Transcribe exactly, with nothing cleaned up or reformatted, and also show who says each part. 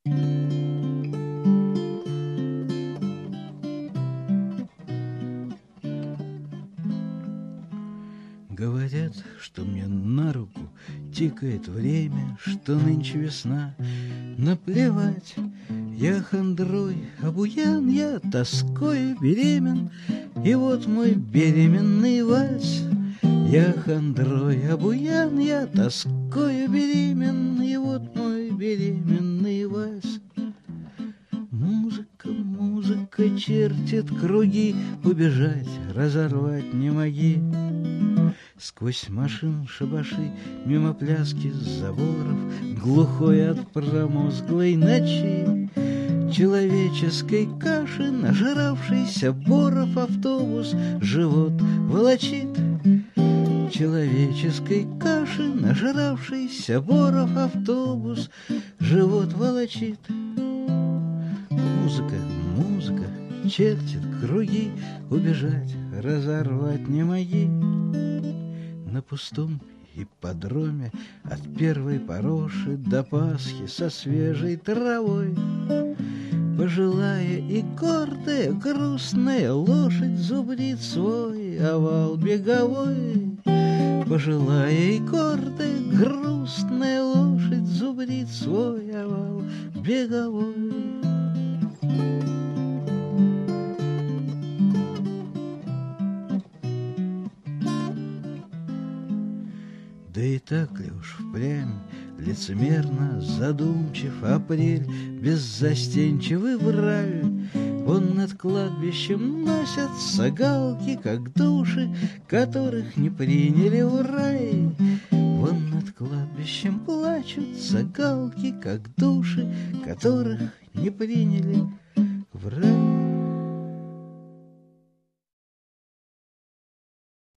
Speaker 1: Говорят, что мне на руку тикает время, что нынче весна. Наплевать, я хандрой обуян, я тоской беремен, и вот мой беременный вальс. Я хандрой обуян, я тоской беремен, и вот мой беременный вальс. Музыка, музыка чертит круги, убежать, разорвать не моги. Сквозь машин шабаши, мимо пляски заборов, глухой от промозглой ночи, человеческой каши, нажравшийся боров автобус живот волочит. Человеческой каши, нажравшийся боров автобус живот волочит. Музыка, музыка чертит круги, убежать, разорвать не моги. На пустом ипподроме от первой пороши до Пасхи со свежей травой пожилая и гордая грустная лошадь зубрит свой овал беговой. Пожилая и гордая грустная лошадь зубрит свой овал беговой. Да и так ли уж впрямь лицемерно задумчив апрель, беззастенчивый враль? Вон над кладбищем носятся галки, как души, которых не приняли в рай. Вон над кладбищем плачутся галки, как души, которых не приняли в рай.